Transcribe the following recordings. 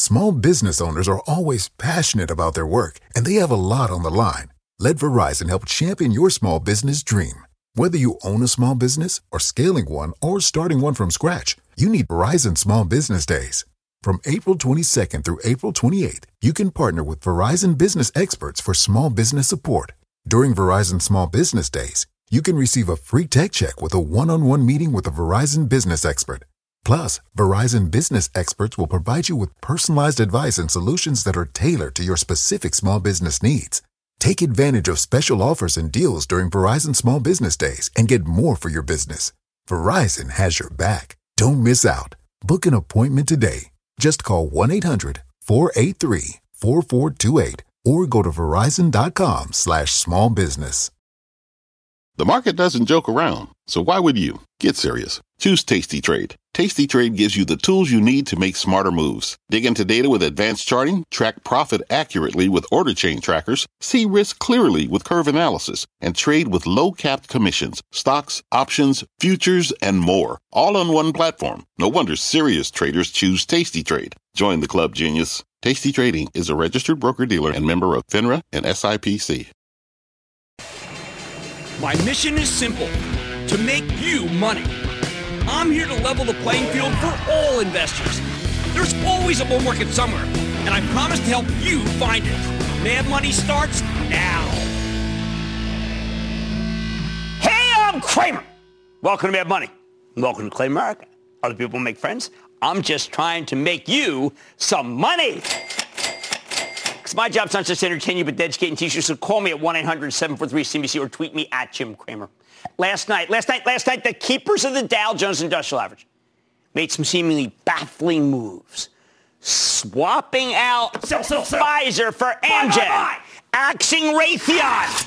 Small business owners are always passionate about their work, and they have a lot on the line. Let Verizon help champion your small business dream. Whether you own a small business or scaling one or starting one from scratch, you need Verizon Small Business Days. From April 22nd through April 28th, you can partner with Verizon business experts for small business support. During Verizon Small Business Days, you can receive a free tech check with a one-on-one meeting with a Verizon business expert. Plus, Verizon business experts will provide you with personalized advice and solutions that are tailored to your specific small business needs. Take advantage of special offers and deals during Verizon Small Business Days and get more for your business. Verizon has your back. Don't miss out. Book an appointment today. Just call 1-800-483-4428 or go to verizon.com/smallbusiness. The market doesn't joke around, so why would you? Get serious. Choose Tasty Trade. Tasty Trade gives you the tools you need to make smarter moves. Dig into data with advanced charting, track profit accurately with order chain trackers, see risk clearly with curve analysis, and trade with low-capped commissions, stocks, options, futures, and more. All on one platform. No wonder serious traders choose Tasty Trade. Join the club, genius. Tasty Trading is a registered broker-dealer and member of FINRA and SIPC. My mission is simple, to make you money. I'm here to level the playing field for all investors. There's always a bull market somewhere, and I promise to help you find it. Mad Money starts now. Hey, I'm Cramer. Welcome to Mad Money. Welcome to Clay America. Other people make friends. I'm just trying to make you some money. Because my job's not just to entertain you, but to educate and teach you. So call me at 1-800-743-CNBC or tweet me at Jim Cramer. Last night, the keepers of the Dow Jones Industrial Average made some seemingly baffling moves. Swapping out Pfizer for Amgen. Axing Raytheon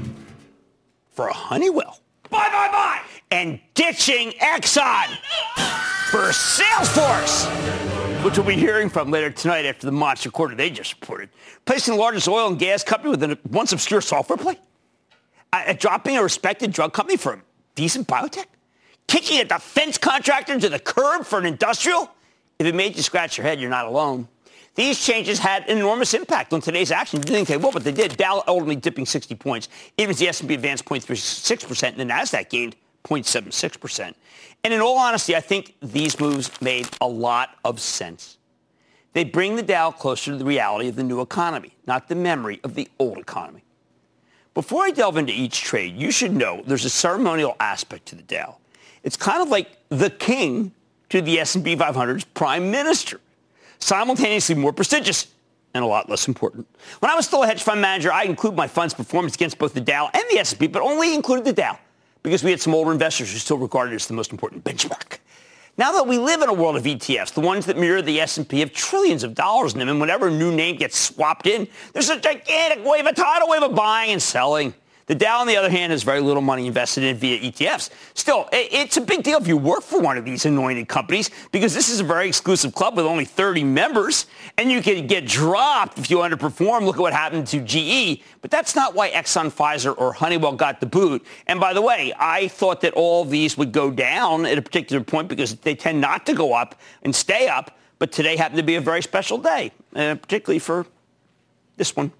for a Honeywell. Buy. And ditching Exxon for Salesforce, which we'll be hearing from later tonight after the monster quarter they just reported. Placing the largest oil and gas company with a once obscure software play. Dropping a respected drug company for a decent biotech? Kicking a defense contractor to the curb for an industrial? If it made you scratch your head, you're not alone. These changes had an enormous impact on today's action. You didn't think they will, but they did. Dow ultimately dipping 60 points. Even as the S&P advanced 0.36% and the NASDAQ gained 0.76%. And in all honesty, I think these moves made a lot of sense. They bring the Dow closer to the reality of the new economy, not the memory of the old economy. Before I delve into each trade, you should know there's a ceremonial aspect to the Dow. It's kind of like the king to the S&P 500's prime minister, simultaneously more prestigious and a lot less important. When I was still a hedge fund manager, I included my fund's performance against both the Dow and the S&P, but only included the Dow because we had some older investors who still regarded it as the most important benchmark. Now that we live in a world of ETFs, the ones that mirror the S&P have trillions of dollars in them, and whenever a new name gets swapped in, there's a gigantic tidal wave of buying and selling. The Dow, on the other hand, has very little money invested in via ETFs. Still, it's a big deal if you work for one of these anointed companies because this is a very exclusive club with only 30 members, and you can get dropped if you underperform. Look at what happened to GE. But that's not why Exxon, Pfizer, or Honeywell got the boot. And by the way, I thought that all of these would go down at a particular point because they tend not to go up and stay up. But today happened to be a very special day, particularly for this one.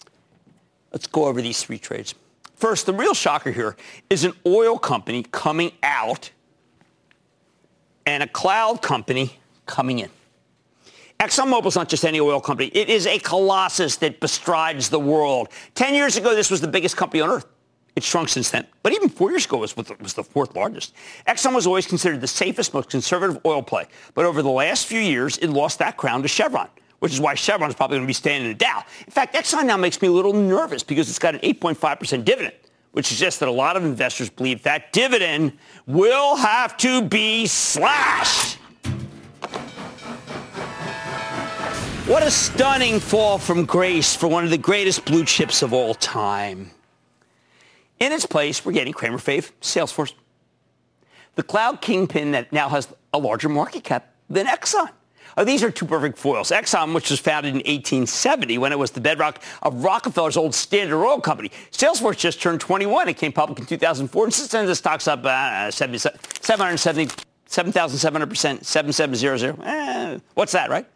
Let's go over these three trades. First, the real shocker here is an oil company coming out and a cloud company coming in. ExxonMobil is not just any oil company. It is a colossus that bestrides the world. 10 years ago, this was the biggest company on earth. It's shrunk since then. But even 4 years ago, it was the fourth largest. Exxon was always considered the safest, most conservative oil play. But over the last few years, it lost that crown to Chevron, which is why Chevron is probably going to be staying in the Dow. In fact, Exxon now makes me a little nervous because it's got an 8.5% dividend, which suggests that a lot of investors believe that dividend will have to be slashed. What a stunning fall from grace for one of the greatest blue chips of all time. In its place, we're getting Cramer fave, Salesforce. The cloud kingpin that now has a larger market cap than Exxon. These are two perfect foils. Exxon, which was founded in 1870 when it was the bedrock of Rockefeller's old Standard Oil Company. Salesforce just turned 21. It came public in 2004. And since then, the stock's up 7,700%, 7700%, 7700. What's that, right?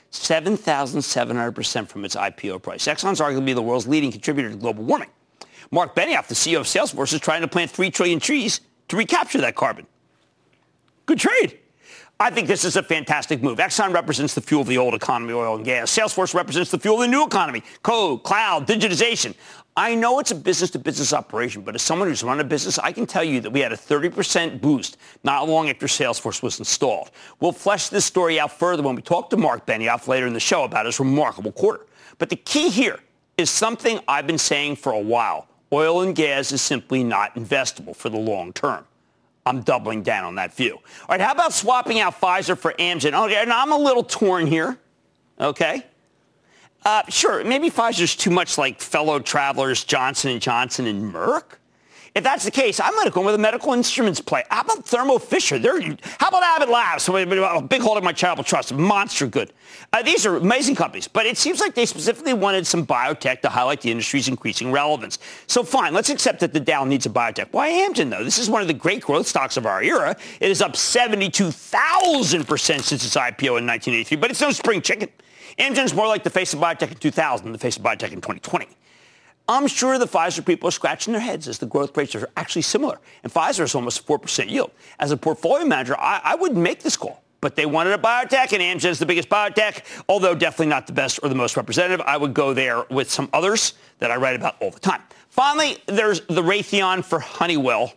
7,700% from its IPO price. Exxon's arguably the world's leading contributor to global warming. Mark Benioff, the CEO of Salesforce, is trying to plant 3 trillion trees to recapture that carbon. Good trade. I think this is a fantastic move. Exxon represents the fuel of the old economy, oil and gas. Salesforce represents the fuel of the new economy, code, cloud, digitization. I know it's a business-to-business operation, but as someone who's run a business, I can tell you that we had a 30% boost not long after Salesforce was installed. We'll flesh this story out further when we talk to Mark Benioff later in the show about his remarkable quarter. But the key here is something I've been saying for a while. Oil and gas is simply not investable for the long term. I'm doubling down on that view. All right, how about swapping out Pfizer for Amgen? Okay, and I'm a little torn here, okay? Sure, maybe Pfizer's too much like fellow travelers Johnson & Johnson and Merck. If that's the case, I might have gone with a medical instruments play. How about Thermo Fisher? How about Abbott Labs? A big hold of my charitable trust. Monster good. These are amazing companies, but it seems like they specifically wanted some biotech to highlight the industry's increasing relevance. So fine, let's accept that the Dow needs a biotech. Why Amgen, though? This is one of the great growth stocks of our era. It is up 72,000% since its IPO in 1983, but it's no spring chicken. Amgen's more like the face of biotech in 2000 than the face of biotech in 2020. I'm sure the Pfizer people are scratching their heads as the growth rates are actually similar. And Pfizer is almost 4% yield. As a portfolio manager, I wouldn't make this call. But they wanted a biotech, and Amgen is the biggest biotech, although definitely not the best or the most representative. I would go there with some others that I write about all the time. Finally, there's the Raytheon for Honeywell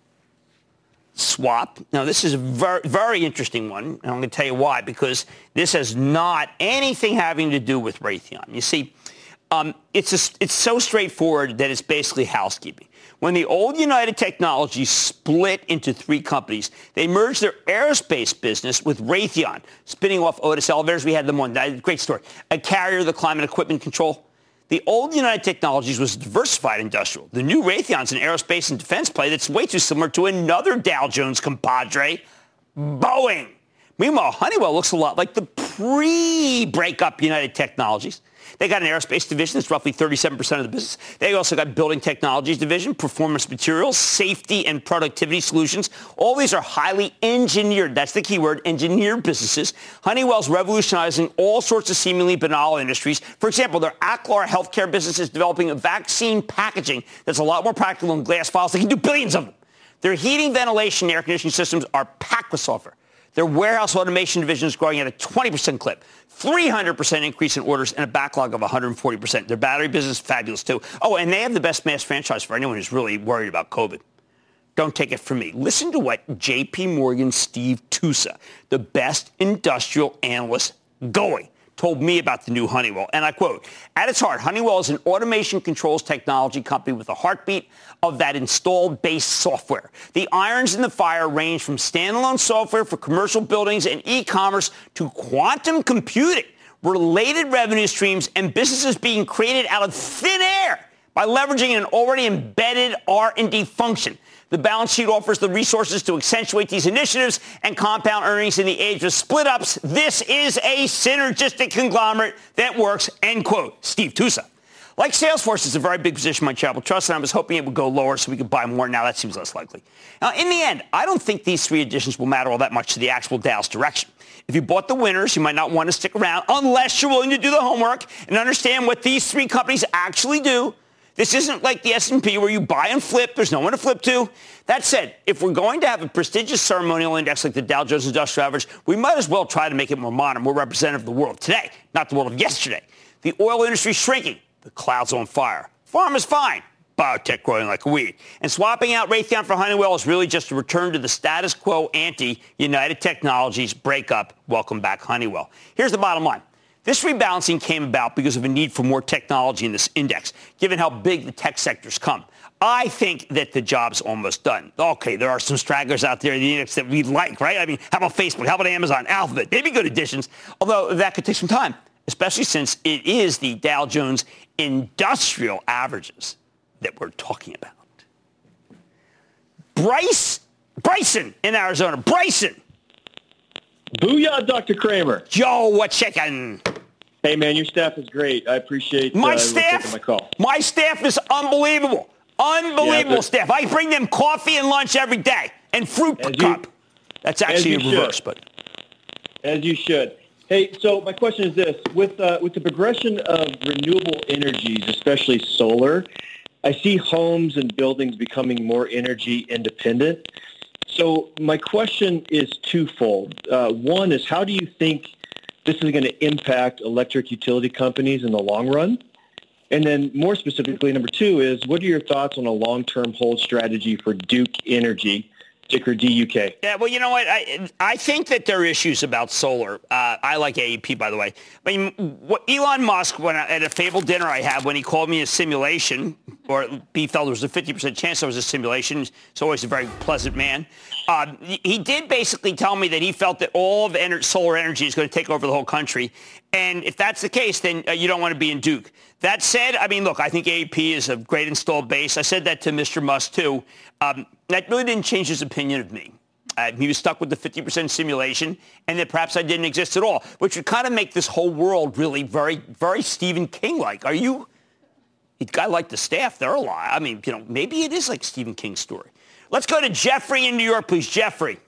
swap. Now, this is a very, very interesting one, and I'm going to tell you why, because this has not anything having to do with Raytheon. You see, it's so straightforward that it's basically housekeeping. When the old United Technologies split into 3 companies, they merged their aerospace business with Raytheon, spinning off Otis Elevators. We had them on. Great story. A Carrier, the climate equipment control. The old United Technologies was diversified industrial. The new Raytheon's an aerospace and defense play that's way too similar to another Dow Jones compadre, Boeing. Meanwhile, Honeywell looks a lot like the pre-breakup United Technologies. They got an aerospace division that's roughly 37% of the business. They also got building technologies division, performance materials, safety and productivity solutions. All these are highly engineered. That's the key word, engineered businesses. Honeywell's revolutionizing all sorts of seemingly banal industries. For example, their Aclar healthcare business is developing a vaccine packaging that's a lot more practical than glass files. They can do billions of them. Their heating, ventilation, and air conditioning systems are packed with software. Their warehouse automation division is growing at a 20% clip, 300% increase in orders, and a backlog of 140%. Their battery business is fabulous, too. Oh, and they have the best mass franchise for anyone who's really worried about COVID. Don't take it from me. Listen to what J.P. Morgan's Steve Tusa, the best industrial analyst going, told me about the new Honeywell. And I quote, at its heart, Honeywell is an automation controls technology company with a heartbeat of that installed base software. The irons in the fire range from standalone software for commercial buildings and e-commerce to quantum computing, related revenue streams, and businesses being created out of thin air by leveraging an already embedded R&D function. The balance sheet offers the resources to accentuate these initiatives and compound earnings in the age of split-ups. This is a synergistic conglomerate that works, end quote. Steve Tusa. Like Salesforce, it's a very big position in my charitable trust, and I was hoping it would go lower so we could buy more. Now that seems less likely. Now, in the end, I don't think these 3 additions will matter all that much to the actual Dow's direction. If you bought the winners, you might not want to stick around unless you're willing to do the homework and understand what these 3 companies actually do. This isn't like the S&P where you buy and flip. There's no one to flip to. That said, if we're going to have a prestigious ceremonial index like the Dow Jones Industrial Average, we might as well try to make it more modern, more representative of the world today, not the world of yesterday. The oil industry is shrinking. The cloud's on fire. Pharma's fine. Biotech growing like a weed. And swapping out Raytheon for Honeywell is really just a return to the status quo anti-United Technologies breakup. Welcome back, Honeywell. Here's the bottom line. This rebalancing came about because of a need for more technology in this index, given how big the tech sector's come. I think that the job's almost done. Okay, there are some stragglers out there in the index that we like, right? I mean, how about Facebook? How about Amazon? Alphabet? Maybe good additions, although that could take some time, especially since it is the Dow Jones Industrial Averages that we're talking about. Bryson in Arizona. Bryson. Booyah, Dr. Kramer. Joe, what's shaking? Hey, man, your staff is great. I appreciate my call. My staff is unbelievable. Unbelievable staff. I bring them coffee and lunch every day and fruit per cup. That's actually a reverse, but. As you should. Hey, so my question is this. With the progression of renewable energies, especially solar, I see homes and buildings becoming more energy independent. So my question is twofold. One is, how do you think this is going to impact electric utility companies in the long run? And then more specifically, number two is, what are your thoughts on a long-term hold strategy for Duke Energy, ticker DUK? Yeah, well, you know what? I think that there are issues about solar. I like AEP, by the way. I mean, what Elon Musk, at a fabled dinner I had, when he called me a simulation, or he felt there was a 50% chance I was a simulation. He's always a very pleasant man. He did basically tell me that he felt that all of solar energy is going to take over the whole country. And if that's the case, then you don't want to be in Duke. That said, I mean, look, I think AEP is a great installed base. I said that to Mr. Musk, too. That really didn't change his opinion of me. He was stuck with the 50% simulation, and that perhaps I didn't exist at all, which would kind of make this whole world really very, very Stephen King-like. Are you a guy like the staff? They're alive. I mean, maybe it is like Stephen King's story. Let's go to Jeffrey in New York, please. Jeffrey.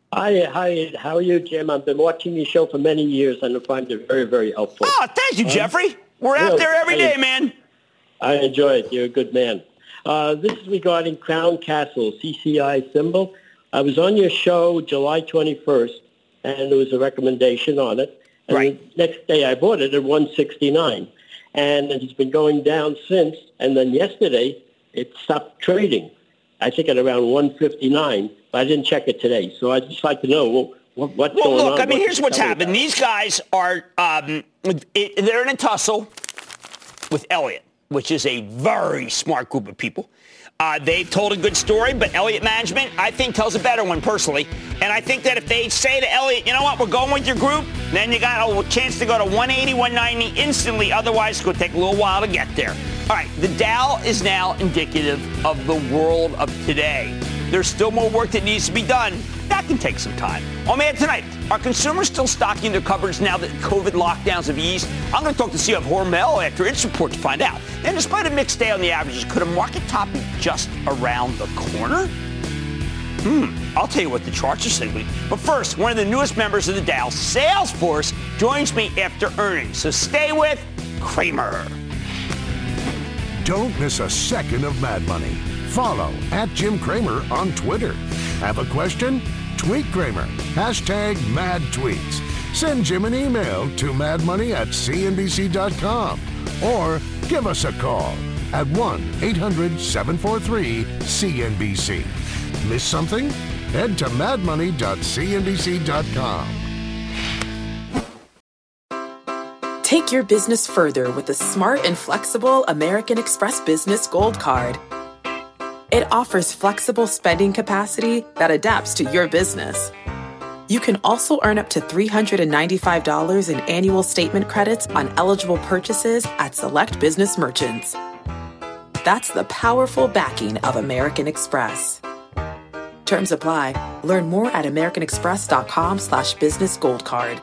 Hi. How are you, Jim? I've been watching your show for many years, and I find it very, very helpful. Oh, thank you, Jeffrey. We're out there every day, man. I enjoy it. You're a good man. This is regarding Crown Castle, CCI symbol. I was on your show July 21st, and there was a recommendation on it. And the next day I bought it at 169, and it's been going down since. And then yesterday it stopped trading, I think at around 159, but I didn't check it today. So I'd just like to know what's going on. Well, look, I mean, here's what's happened. These guys are, they're in a tussle with Elliott, which is a very smart group of people. They've told a good story, but Elliott Management, I think, tells a better one personally. And I think that if they say to Elliott, you know what, we're going with your group, then you got a chance to go to 180, 190 instantly. Otherwise, it's going to take a little while to get there. All right, the Dow is now indicative of the world of today. There's still more work that needs to be done. That can take some time. On Man Tonight, are consumers still stocking their cupboards now that COVID lockdowns have eased? I'm going to talk to CEO of Hormel after its report to find out. And despite a mixed day on the averages, could a market top be just around the corner? I'll tell you what the charts are signaling. But first, one of the newest members of the Dow, Salesforce, joins me after earnings. So stay with Cramer. Don't miss a second of Mad Money. Follow @JimCramer on Twitter. Have a question? Tweet Cramer. #MadTweets. Send Jim an email to madmoney@cnbc.com or give us a call at 1-800-743-CNBC. Miss something? Head to madmoney.cnbc.com. Take your business further with the smart and flexible American Express Business Gold Card. It offers flexible spending capacity that adapts to your business. You can also earn up to $395 in annual statement credits on eligible purchases at select business merchants. That's the powerful backing of American Express. Terms apply. Learn more at americanexpress.com/businessgoldcard.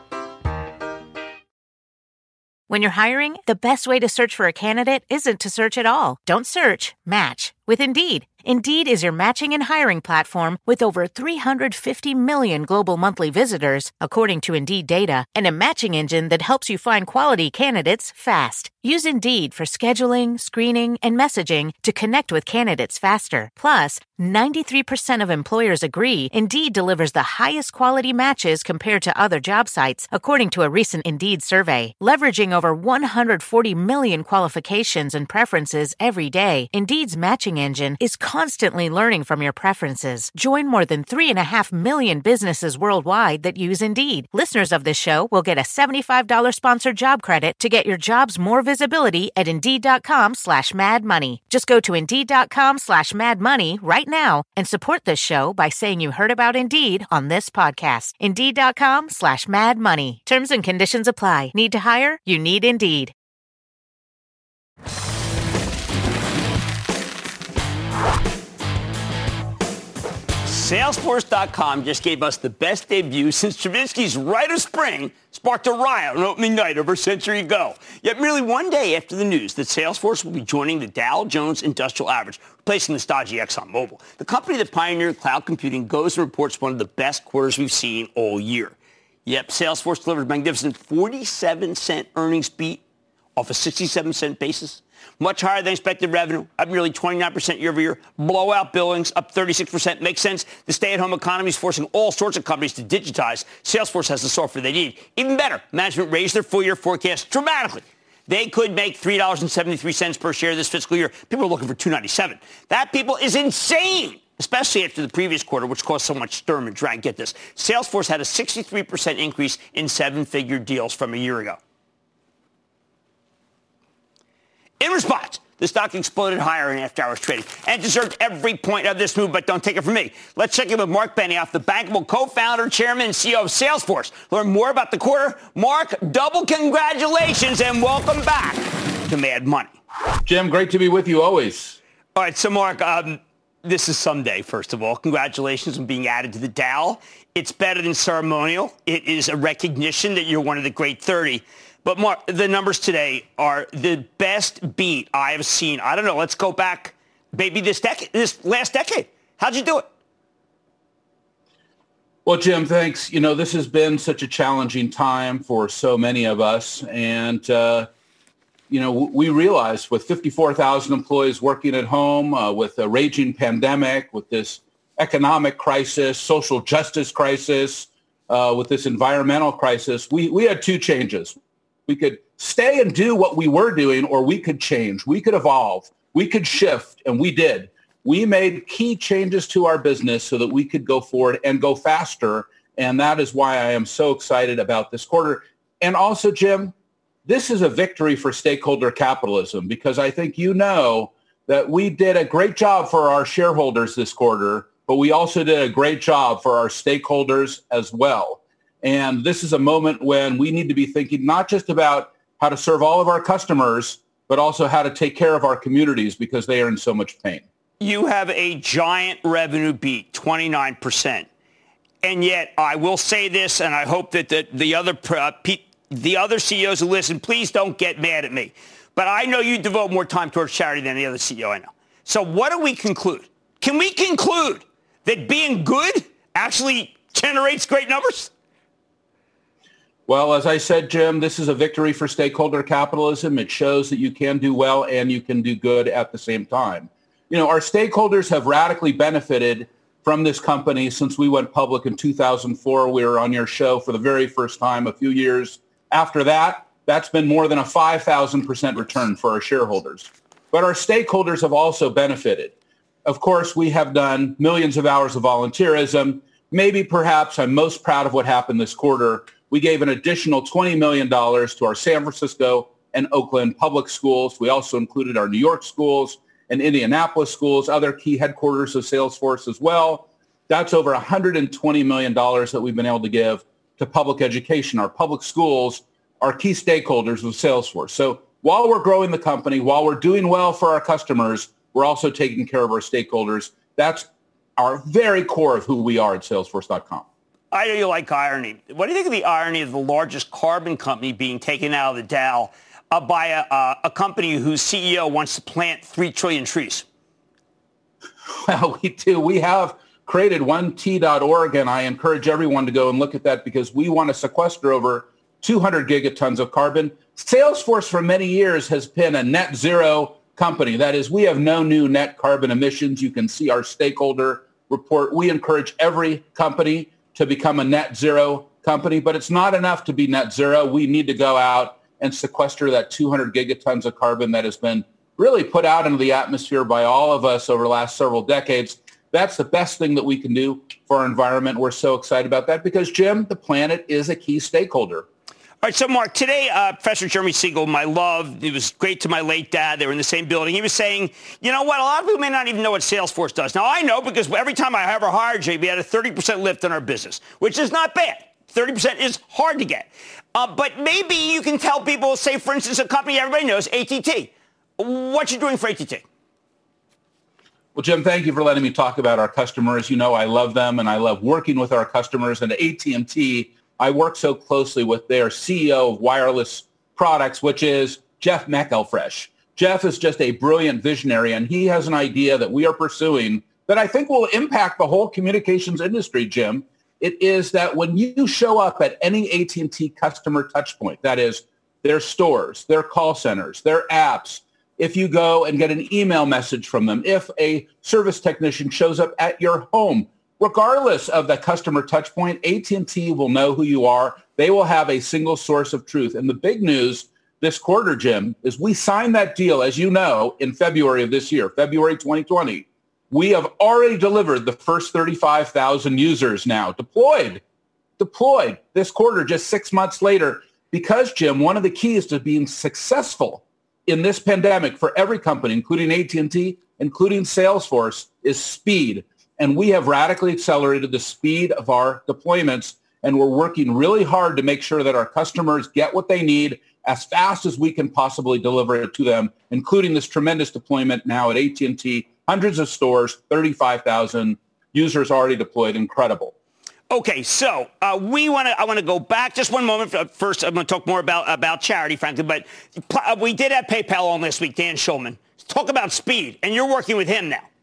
When you're hiring, the best way to search for a candidate isn't to search at all. Don't search, match with Indeed. Indeed is your matching and hiring platform with over 350 million global monthly visitors, according to Indeed data, and a matching engine that helps you find quality candidates fast. Use Indeed for scheduling, screening, and messaging to connect with candidates faster. Plus, 93% of employers agree Indeed delivers the highest quality matches compared to other job sites, according to a recent Indeed survey. Leveraging over 140 million qualifications and preferences every day, Indeed's matching engine is constantly learning from your preferences. Join more than 3.5 million businesses worldwide that use Indeed. Listeners of this show will get a $75 sponsored job credit to get your jobs more visibility at Indeed.com/madmoney. Just go to Indeed.com/madmoney right now and support this show by saying you heard about Indeed on this podcast. Indeed.com/madmoney. Terms and conditions apply. Need to hire? You need Indeed. Salesforce.com just gave us the best debut since Stravinsky's Rite of Spring sparked a riot on opening night over a century ago. Yet merely one day after the news that Salesforce will be joining the Dow Jones Industrial Average, replacing the stodgy ExxonMobil, the company that pioneered cloud computing goes and reports one of the best quarters we've seen all year. Yep, Salesforce delivered a magnificent 47-cent earnings beat off a 67-cent basis. Much higher than expected revenue, up nearly 29% year over year. Blowout billings, up 36%. Makes sense. The stay-at-home economy is forcing all sorts of companies to digitize. Salesforce has the software they need. Even better, management raised their full-year forecast dramatically. They could make $3.73 per share this fiscal year. People are looking for $2.97. That, people, is insane, especially after the previous quarter, which caused so much sturm and drag. Get this. Salesforce had a 63% increase in seven-figure deals from a year ago. In response, the stock exploded higher in after-hours trading and deserved every point of this move, but don't take it from me. Let's check in with Marc Benioff, the bankable co-founder, chairman, and CEO of Salesforce. Learn more about the quarter. Mark, double congratulations and welcome back to Mad Money. Jim, great to be with you always. All right, so Mark, this is someday, first of all. Congratulations on being added to the Dow. It's better than ceremonial. It is a recognition that you're one of the great 30. But, Mark, the numbers today are the best beat I have seen. I don't know. Let's go back maybe this last decade. How'd you do it? Well, Jim, thanks. You know, this has been such a challenging time for so many of us. And, you know, we realized with 54,000 employees working at home, with a raging pandemic, with this economic crisis, social justice crisis, with this environmental crisis, we had two changes. We could stay and do what we were doing, or we could change. We could evolve. We could shift, and we did. We made key changes to our business so that we could go forward and go faster, and that is why I am so excited about this quarter. And also, Jim, this is a victory for stakeholder capitalism, because I think you know that we did a great job for our shareholders this quarter, but we also did a great job for our stakeholders as well. And this is a moment when we need to be thinking not just about how to serve all of our customers, but also how to take care of our communities because they are in so much pain. You have a giant revenue beat, 29%. And yet, I will say this, and I hope that the other CEOs who listen, please don't get mad at me. But I know you devote more time towards charity than the other CEO I know. So what do we conclude? Can we conclude that being good actually generates great numbers? Well, as I said, Jim, this is a victory for stakeholder capitalism. It shows that you can do well and you can do good at the same time. You know, our stakeholders have radically benefited from this company since we went public in 2004. We were on your show for the very first time a few years after that. That's been more than a 5,000% return for our shareholders. But our stakeholders have also benefited. Of course, we have done millions of hours of volunteerism. Maybe perhaps I'm most proud of what happened this quarter. We gave an additional $20 million to our San Francisco and Oakland public schools. We also included our New York schools and Indianapolis schools, other key headquarters of Salesforce as well. That's over $120 million that we've been able to give to public education. Our public schools are key stakeholders of Salesforce. So while we're growing the company, while we're doing well for our customers, we're also taking care of our stakeholders. That's our very core of who we are at Salesforce.com. I know you like irony. What do you think of the irony of the largest carbon company being taken out of the Dow by a company whose CEO wants to plant 3 trillion trees? Well, we do. We have created 1T.org, and I encourage everyone to go and look at that because we want to sequester over 200 gigatons of carbon. Salesforce for many years has been a net zero company. That is, we have no new net carbon emissions. You can see our stakeholder report. We encourage every company to become a net zero company, but it's not enough to be net zero. We need to go out and sequester that 200 gigatons of carbon that has been really put out into the atmosphere by all of us over the last several decades. That's the best thing that we can do for our environment. We're so excited about that because, Jim, the planet is a key stakeholder. All right, so Mark, today, Professor Jeremy Siegel, my love, he was great to my late dad. They were in the same building. He was saying, you know what, a lot of people may not even know what Salesforce does. Now, I know because every time I ever hired you, we had a 30% lift in our business, which is not bad. 30% is hard to get. But maybe you can tell people, say, for instance, a company everybody knows, AT&T. What you doing for AT&T? Well, Jim, thank you for letting me talk about our customers. You know, I love them and I love working with our customers. And AT&T, I work so closely with their CEO of wireless products, which is Jeff McElfresh. Jeff is just a brilliant visionary, and he has an idea that we are pursuing that I think will impact the whole communications industry, Jim. It is that when you show up at any AT&T customer touchpoint, that is their stores, their call centers, their apps, if you go and get an email message from them, if a service technician shows up at your home, regardless of the customer touchpoint, AT&T will know who you are. They will have a single source of truth. And the big news this quarter, Jim, is we signed that deal, as you know, in February of this year, February 2020. We have already delivered the first 35,000 users now deployed this quarter, just 6 months later, because, Jim, one of the keys to being successful in this pandemic for every company, including AT&T, including Salesforce, is speed. And we have radically accelerated the speed of our deployments, and we're working really hard to make sure that our customers get what they need as fast as we can possibly deliver it to them, including this tremendous deployment now at AT&T, hundreds of stores, 35,000 users already deployed. Incredible. Okay, so I want to go back just one moment. First, I'm going to talk more about charity, frankly, but we did have PayPal on this week, Dan Schulman. Talk about speed, and you're working with him now.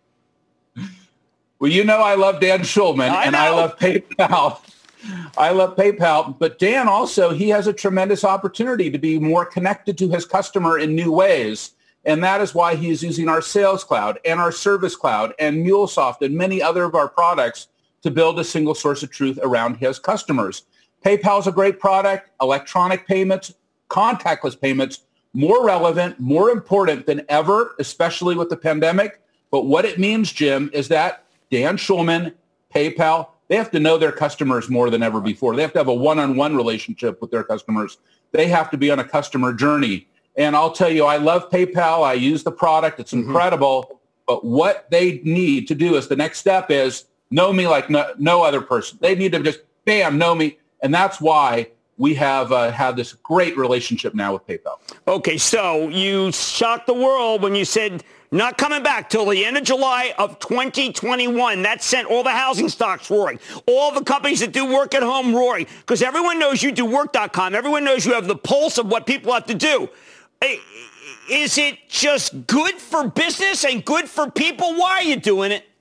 Well, you know I love Dan Schulman, and I love PayPal. I love PayPal, but Dan also, he has a tremendous opportunity to be more connected to his customer in new ways. And that is why he is using our Sales Cloud and our Service Cloud and MuleSoft and many other of our products to build a single source of truth around his customers. PayPal is a great product. Electronic payments, contactless payments, more relevant, more important than ever, especially with the pandemic. But what it means, Jim, is that Dan Schulman, PayPal, they have to know their customers more than ever before. They have to have a one-on-one relationship with their customers. They have to be on a customer journey. And I'll tell you, I love PayPal. I use the product. It's incredible. But what they need to do is the next step is know me like no other person. They need to just, bam, know me. And that's why we have had this great relationship now with PayPal. Okay, so you shocked the world when you said not coming back till the end of July of 2021. That sent all the housing stocks roaring. All the companies that do work at home roaring. Because everyone knows you do work.com. Everyone knows you have the pulse of what people have to do. Is it just good for business and good for people? Why are you doing it?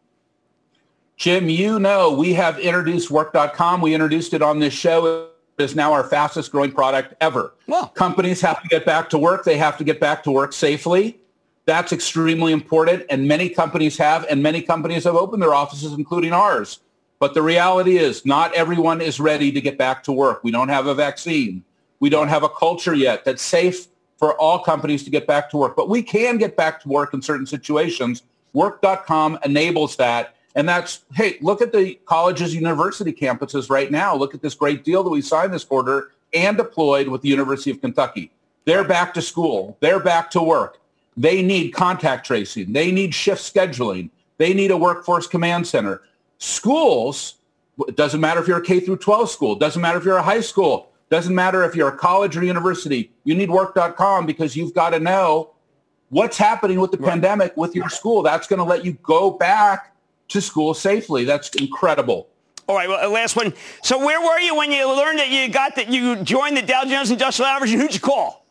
Jim, you know we have introduced work.com. We introduced it on this show. It is now our fastest growing product ever. Well, companies have to get back to work. They have to get back to work safely. That's extremely important, and many companies have opened their offices, including ours. But the reality is not everyone is ready to get back to work. We don't have a vaccine. We don't have a culture yet that's safe for all companies to get back to work. But we can get back to work in certain situations. Work.com enables that. And that's, hey, look at the colleges, university campuses right now. Look at this great deal that we signed this quarter and deployed with the University of Kentucky. They're back to school. They're back to work. They need contact tracing. They need shift scheduling. They need a workforce command center. Schools, it doesn't matter if you're a K through 12 school. It doesn't matter if you're a high school. It doesn't matter if you're a college or university. You need work.com because you've got to know what's happening with the pandemic with your school. That's going to let you go back to school safely. That's incredible. All right, well, last one. So where were you when you learned that you joined the Dow Jones Industrial Average, and who'd you call?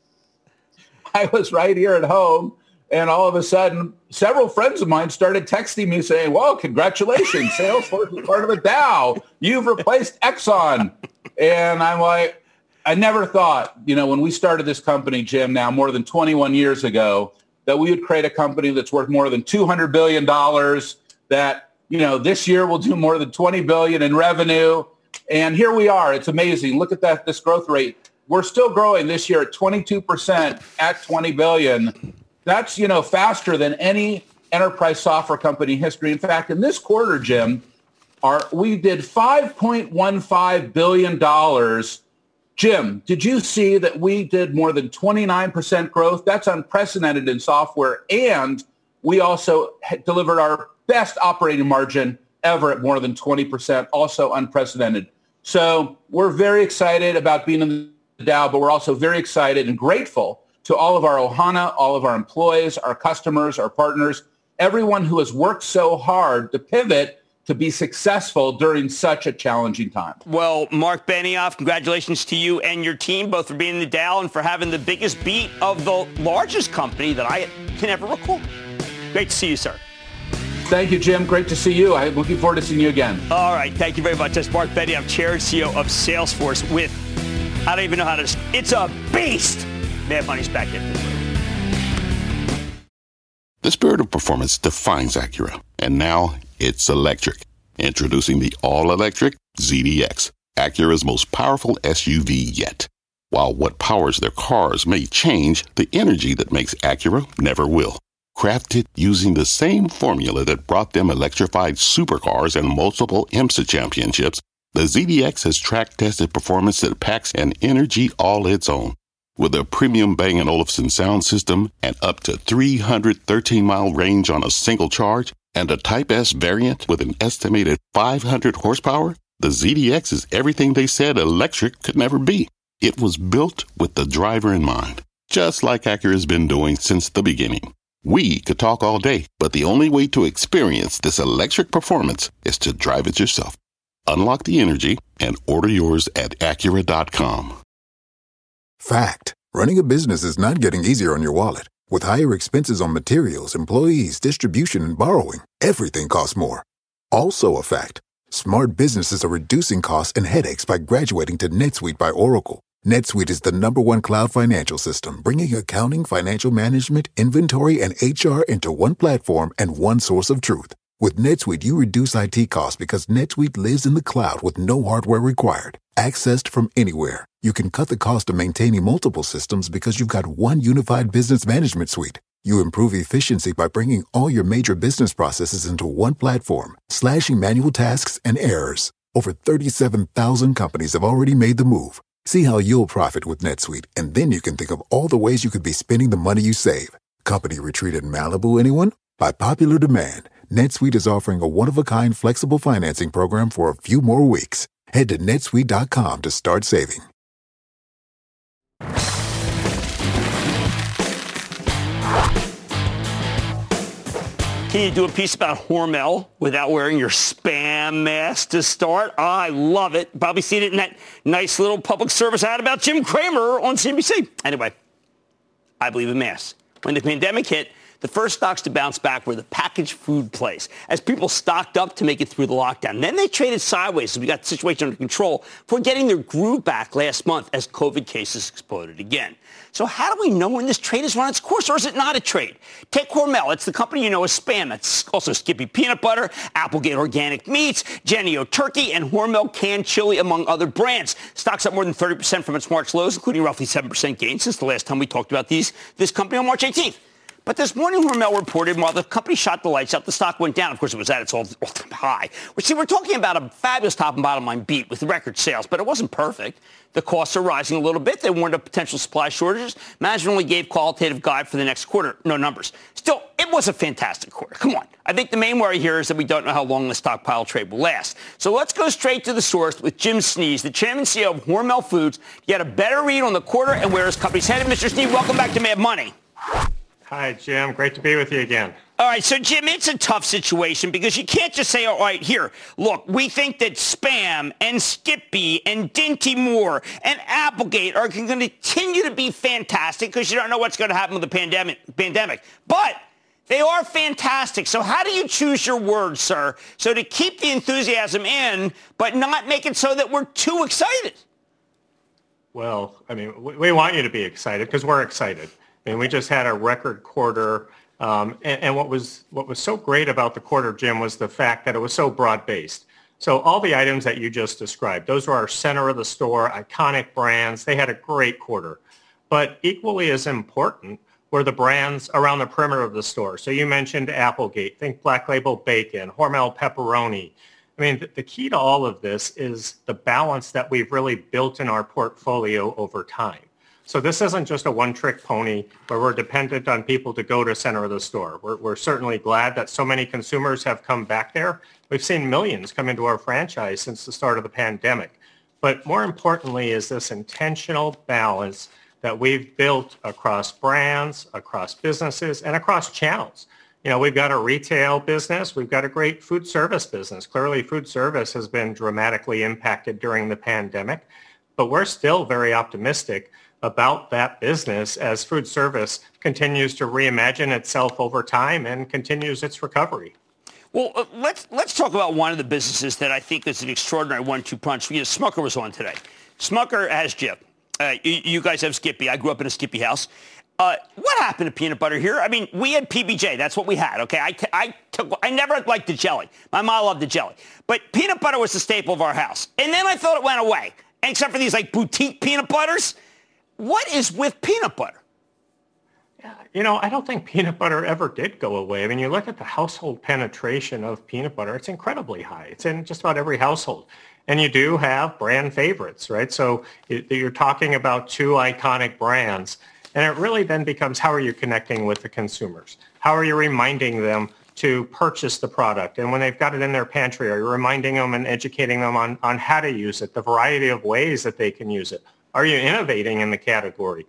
I was right here at home, and all of a sudden, several friends of mine started texting me saying, well, congratulations, Salesforce is part of the Dow. You've replaced Exxon. And I'm like, I never thought, when we started this company, Jim, now more than 21 years ago, that we would create a company that's worth more than $200 billion, that, this year we'll do more than $20 billion in revenue. And here we are. It's amazing. Look at this growth rate. We're still growing this year at 22% at $20 billion. That's, faster than any enterprise software company in history. In fact, in this quarter, Jim, we did $5.15 billion. Jim, did you see that we did more than 29% growth? That's unprecedented in software. And we also delivered our best operating margin ever at more than 20%, also unprecedented. So we're very excited about being in the Dow, but we're also very excited and grateful to all of our Ohana, all of our employees, our customers, our partners, everyone who has worked so hard to pivot to be successful during such a challenging time. Well, Mark Benioff, congratulations to you and your team, both for being in the Dow and for having the biggest beat of the largest company that I can ever recall. Great to see you, sir. Thank you, Jim. Great to see you. I'm looking forward to seeing you again. All right. Thank you very much. That's Mark Benioff, Chair and CEO of Salesforce with, I don't even know how to, it's a beast. Mad Money's back in. The spirit of performance defines Acura, and now it's electric. Introducing the all-electric ZDX, Acura's most powerful SUV yet. While what powers their cars may change, the energy that makes Acura never will. Crafted using the same formula that brought them electrified supercars and multiple IMSA championships, the ZDX has track-tested performance that packs an energy all its own. With a premium Bang & Olufsen sound system and up to 313-mile range on a single charge, and a Type S variant with an estimated 500 horsepower, the ZDX is everything they said electric could never be. It was built with the driver in mind, just like Acura's been doing since the beginning. We could talk all day, but the only way to experience this electric performance is to drive it yourself. Unlock the energy and order yours at Acura.com. Fact. Running a business is not getting easier on your wallet. With higher expenses on materials, employees, distribution, and borrowing, everything costs more. Also a fact. Smart businesses are reducing costs and headaches by graduating to NetSuite by Oracle. NetSuite is the #1 cloud financial system, bringing accounting, financial management, inventory, and HR into one platform and one source of truth. With NetSuite, you reduce IT costs because NetSuite lives in the cloud with no hardware required, accessed from anywhere. You can cut the cost of maintaining multiple systems because you've got one unified business management suite. You improve efficiency by bringing all your major business processes into one platform, slashing manual tasks and errors. Over 37,000 companies have already made the move. See how you'll profit with NetSuite, and then you can think of all the ways you could be spending the money you save. Company retreat in Malibu, anyone? By popular demand, NetSuite is offering a one-of-a-kind flexible financing program for a few more weeks. Head to netsuite.com to start saving. Can you do a piece about Hormel without wearing your spam mask to start? I love it. Probably seen it in that nice little public service ad about Jim Cramer on CNBC. Anyway, I believe in masks. When the pandemic hit, the first stocks to bounce back were the packaged food plays, as people stocked up to make it through the lockdown. Then they traded sideways as we got the situation under control for getting their groove back last month as COVID cases exploded again. So how do we know when this trade has run its course, or is it not a trade? Take Hormel. It's the company you know as Spam. That's also Skippy Peanut Butter, Applegate Organic Meats, Jennie-O Turkey, and Hormel Canned Chili, among other brands. Stock's up more than 30% from its March lows, including roughly 7% gain since the last time we talked about this company on March 18th. But this morning, Hormel reported while the company shot the lights out, the stock went down. Of course, it was at its all-time high. We're talking about a fabulous top and bottom line beat with record sales, but it wasn't perfect. The costs are rising a little bit. They warned of potential supply shortages. Management only gave qualitative guide for the next quarter. No numbers. Still, it was a fantastic quarter. Come on. I think the main worry here is that we don't know how long the stockpile trade will last. So let's go straight to the source with Jim Snead, the chairman and CEO of Hormel Foods, to get a better read on the quarter and where his company's headed. Mr. Snead, welcome back to Mad Money. Hi, Jim. Great to be with you again. All right, so, Jim, it's a tough situation because you can't just say, all right, here, look, we think that Spam and Skippy and Dinty Moore and Applegate are going to continue to be fantastic because you don't know what's going to happen with the pandemic. But they are fantastic. So how do you choose your words, sir? So to keep the enthusiasm in, but not make it so that we're too excited. Well, I mean, we want you to be excited because we're excited. And we just had a record quarter. And what was so great about the quarter, Jim, was the fact that it was so broad-based. So all the items that you just described, those were our center of the store, iconic brands. They had a great quarter. But equally as important were the brands around the perimeter of the store. So you mentioned Applegate. Think Black Label Bacon, Hormel Pepperoni. I mean, the key to all of this is the balance that we've really built in our portfolio over time. So this isn't just a one-trick pony where we're dependent on people to go to center of the store. We're certainly glad that so many consumers have come back there. We've seen millions come into our franchise since the start of the pandemic. But more importantly is this intentional balance that we've built across brands, across businesses, and across channels. You know, we've got a retail business. We've got a great food service business. Clearly, food service has been dramatically impacted during the pandemic, but we're still very optimistic about that business as food service continues to reimagine itself over time and continues its recovery. Well, let's talk about one of the businesses that I think is an extraordinary 1-2 punch. Smucker was on today. Smucker has Jif. You guys have Skippy. I grew up in a Skippy house. What happened to peanut butter here? I mean, we had PBJ. That's what we had, okay? I never liked the jelly. My mom loved the jelly. But peanut butter was the staple of our house. And then I thought it went away, except for these, like, boutique peanut butters. What is with peanut butter? Yeah, I don't think peanut butter ever did go away. I mean, you look at the household penetration of peanut butter, it's incredibly high. It's in just about every household. And you do have brand favorites, right? So you're talking about two iconic brands. And it really then becomes, how are you connecting with the consumers? How are you reminding them to purchase the product? And when they've got it in their pantry, are you reminding them and educating them on how to use it, the variety of ways that they can use it? Are you innovating in the category?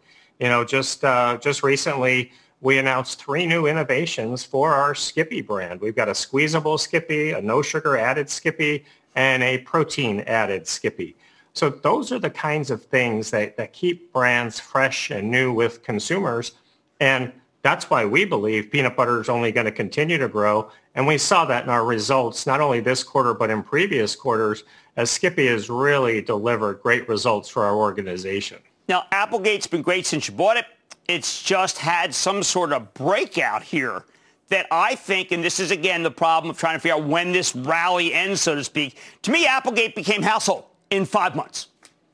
Just recently, we announced 3 new innovations for our Skippy brand. We've got a squeezable Skippy, a no sugar added Skippy, and a protein added Skippy. So those are the kinds of things that keep brands fresh and new with consumers. And that's why we believe peanut butter is only going to continue to grow. And we saw that in our results, not only this quarter, but in previous quarters, as Skippy has really delivered great results for our organization. Now, Applegate's been great since you bought it. It's just had some sort of breakout here that I think, and this is, again, the problem of trying to figure out when this rally ends, so to speak. To me, Applegate became household in 5 months.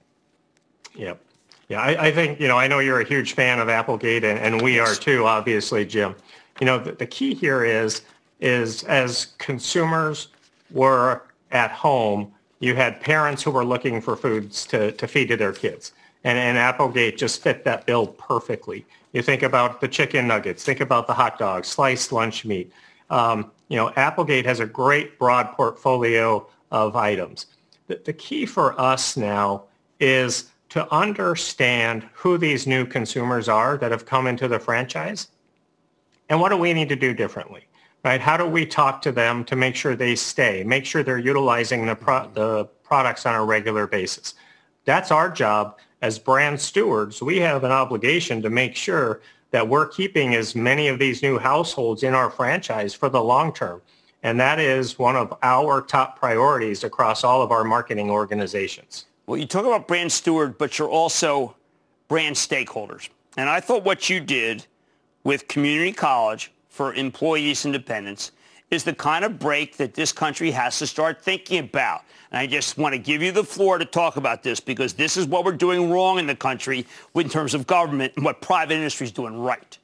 Yep. Yeah, I think, I know you're a huge fan of Applegate, and we are too, obviously, Jim. The key here is as consumers were at home, you had parents who were looking for foods to feed to their kids. And Applegate just fit that bill perfectly. You think about the chicken nuggets, think about the hot dogs, sliced lunch meat. Applegate has a great broad portfolio of items. The key for us now is to understand who these new consumers are that have come into the franchise, and what do we need to do differently, right? How do we talk to them to make sure they stay, make sure they're utilizing the products on a regular basis? That's our job as brand stewards. We have an obligation to make sure that we're keeping as many of these new households in our franchise for the long term. And that is one of our top priorities across all of our marketing organizations. Well, you talk about brand steward, but you're also brand stakeholders. And I thought what you did with community college for employees and dependents is the kind of break that this country has to start thinking about. And I just want to give you the floor to talk about this, because this is what we're doing wrong in the country in terms of government and what private industry is doing right.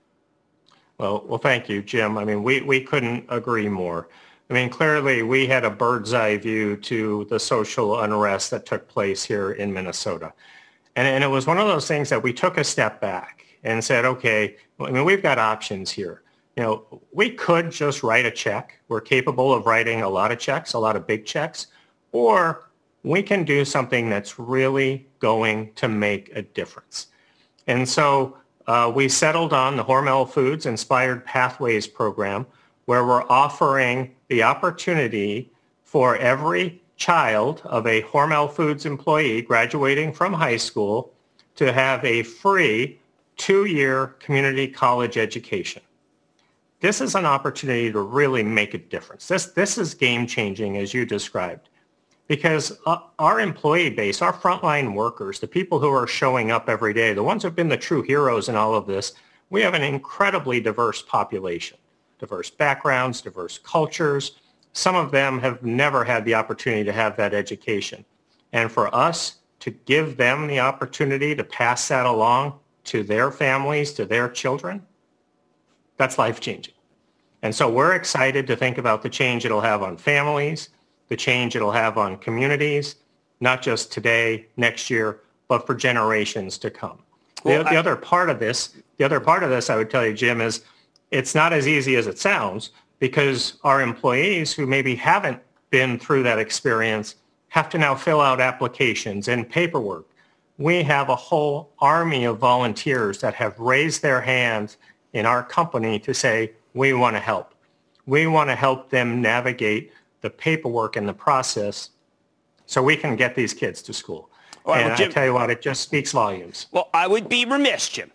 Well, thank you, Jim. I mean, we couldn't agree more. I mean, clearly we had a bird's eye view to the social unrest that took place here in Minnesota. And it was one of those things that we took a step back and said, okay, I mean, we've got options here. We could just write a check. We're capable of writing a lot of checks, a lot of big checks, or we can do something that's really going to make a difference. And so we settled on the Hormel Foods Inspired Pathways program, where we're offering the opportunity for every child of a Hormel Foods employee graduating from high school to have a free 2-year community college education. This is an opportunity to really make a difference. This is game-changing, as you described, because our employee base, our frontline workers, the people who are showing up every day, the ones who have been the true heroes in all of this, we have an incredibly diverse population, diverse backgrounds, diverse cultures. Some of them have never had the opportunity to have that education. And for us to give them the opportunity to pass that along to their families, to their children, that's life-changing. And so we're excited to think about the change it'll have on families, the change it'll have on communities, not just today, next year, but for generations to come. Well, the other part of this, I would tell you, Jim, is it's not as easy as it sounds, because our employees who maybe haven't been through that experience have to now fill out applications and paperwork. We have a whole army of volunteers that have raised their hands in our company to say, we want to help. We want to help them navigate the paperwork and the process so we can get these kids to school. Right, and Jim, I tell you what, it just speaks volumes. Well, I would be remiss, Jim,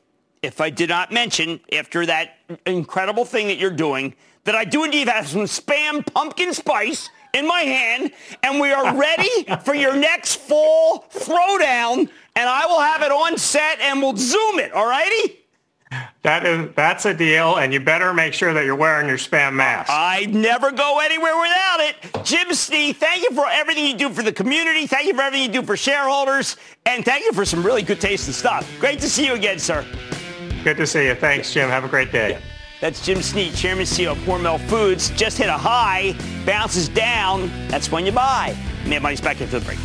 if I did not mention, after that incredible thing that you're doing, that I do indeed have some Spam pumpkin spice in my hand, and we are ready for your next fall throwdown, and I will have it on set, and we'll Zoom it, all righty? That's a deal, and you better make sure that you're wearing your Spam mask. I never go anywhere without it. Jim Snee, thank you for everything you do for the community. Thank you for everything you do for shareholders. And thank you for some really good tasting stuff. Great to see you again, sir. Good to see you. Thanks, Jim. Have a great day. Yeah. That's Jim Snee, Chairman and CEO of Hormel Foods. Just hit a high, bounces down. That's when you buy. Mad Money's back after the break.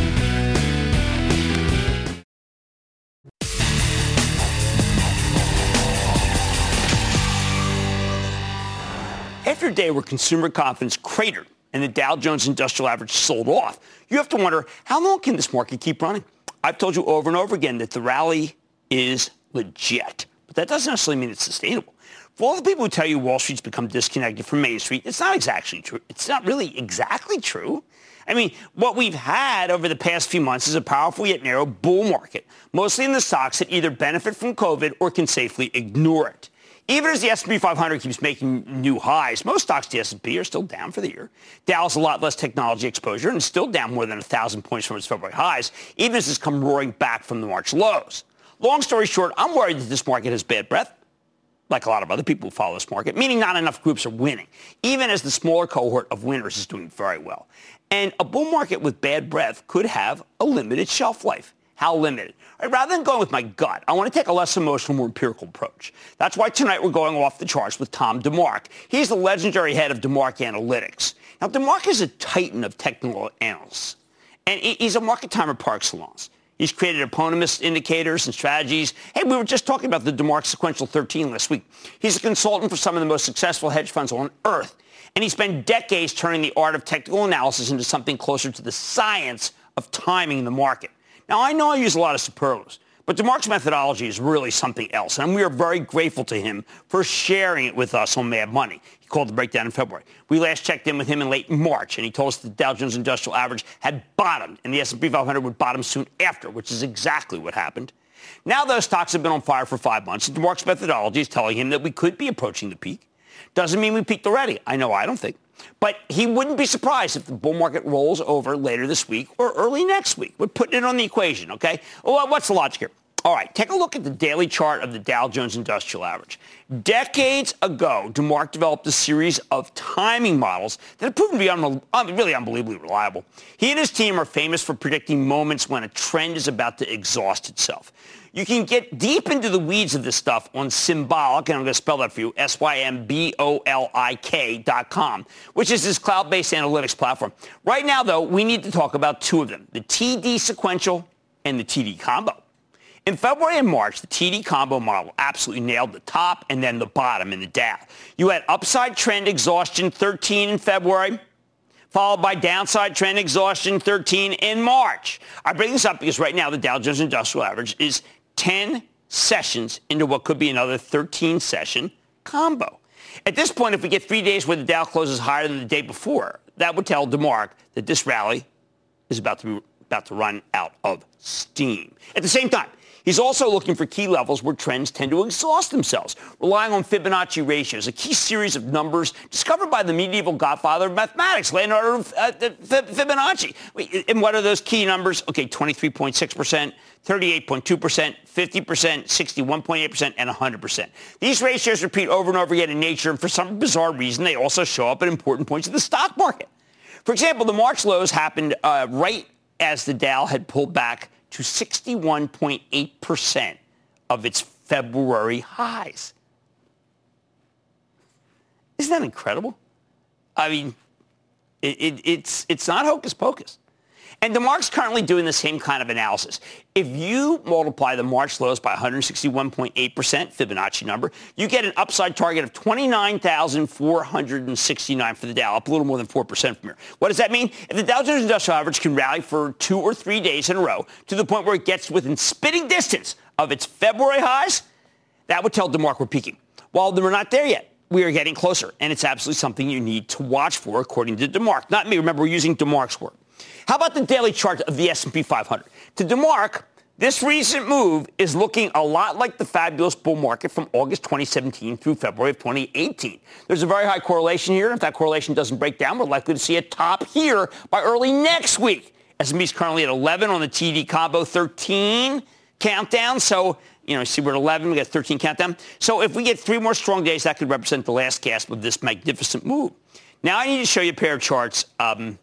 After a day where consumer confidence cratered and the Dow Jones Industrial Average sold off, you have to wonder, how long can this market keep running? I've told you over and over again that the rally is legit, but that doesn't necessarily mean it's sustainable. For all the people who tell you Wall Street's become disconnected from Main Street, it's not exactly true. It's not really exactly true. I mean, what we've had over the past few months is a powerful yet narrow bull market, mostly in the stocks that either benefit from COVID or can safely ignore it. Even as the S&P 500 keeps making new highs, most stocks in the S&P are still down for the year. Dow has a lot less technology exposure and is still down more than 1,000 points from its February highs, even as it's come roaring back from the March lows. Long story short, I'm worried that this market has bad breath, like a lot of other people who follow this market, meaning not enough groups are winning, even as the smaller cohort of winners is doing very well. And a bull market with bad breath could have a limited shelf life. How limited? Right, rather than going with my gut, I want to take a less emotional, more empirical approach. That's why tonight we're going off the charts with Tom DeMark. He's the legendary head of DeMark Analytics. Now, DeMark is a titan of technical analysts, and he's a market timer par excellence. He's created eponymous indicators and strategies. Hey, we were just talking about the DeMark Sequential 13 last week. He's a consultant for some of the most successful hedge funds on earth, and he spent decades turning the art of technical analysis into something closer to the science of timing the market. Now, I know I use a lot of superlatives, but DeMark's methodology is really something else, and we are very grateful to him for sharing it with us on Mad Money. He called the breakdown in February. We last checked in with him in late March, and he told us the Dow Jones Industrial Average had bottomed, and the S&P 500 would bottom soon after, which is exactly what happened. Now those stocks have been on fire for 5 months, and DeMark's methodology is telling him that we could be approaching the peak. Doesn't mean we peaked already. I know I don't think. But he wouldn't be surprised if the bull market rolls over later this week or early next week. We're putting it on the equation, okay? Well, what's the logic here? All right, take a look at the daily chart of the Dow Jones Industrial Average. Decades ago, DeMark developed a series of timing models that have proven to be really unbelievably reliable. He and his team are famous for predicting moments when a trend is about to exhaust itself. You can get deep into the weeds of this stuff on Symbolic, and I'm going to spell that for you, SYMBOLIK.com, which is his cloud-based analytics platform. Right now, though, we need to talk about two of them, the TD Sequential and the TD Combo. In February and March, the TD Combo model absolutely nailed the top and then the bottom in the Dow. You had upside trend exhaustion 13 in February, followed by downside trend exhaustion 13 in March. I bring this up because right now the Dow Jones Industrial Average is 10 sessions into what could be another 13-session combo. At this point, if we get 3 days where the Dow closes higher than the day before, that would tell DeMark that this rally is about to run out of steam. At the same time, he's also looking for key levels where trends tend to exhaust themselves, relying on Fibonacci ratios, a key series of numbers discovered by the medieval godfather of mathematics, Leonardo Fibonacci. And what are those key numbers? Okay, 23.6%, 38.2%, 50%, 61.8%, and 100%. These ratios repeat over and over again in nature, and for some bizarre reason, they also show up at important points of the stock market. For example, the March lows happened right as the Dow had pulled back to 61.8% of its February highs. Isn't that incredible? I mean, it's not hocus pocus. And DeMark's currently doing the same kind of analysis. If you multiply the March lows by 161.8% Fibonacci number, you get an upside target of 29,469 for the Dow, up a little more than 4% from here. What does that mean? If the Dow Jones Industrial Average can rally for 2 or 3 days in a row to the point where it gets within spitting distance of its February highs, that would tell DeMark we're peaking. While we're not there yet, we are getting closer, and it's absolutely something you need to watch for, according to DeMark. Not me. Remember, we're using DeMark's work. How about the daily chart of the S&P 500? To DeMark, This recent move is looking a lot like the fabulous bull market from August 2017 through February of 2018. There's a very high correlation here. If that correlation doesn't break down, we're likely to see a top here by early next week. S&P is currently at 11 on the TD Combo 13 countdown. So, see we're at 11, we got 13 countdown. So if we get 3 more strong days, that could represent the last gasp of this magnificent move. Now I need to show you a pair of charts. Okay,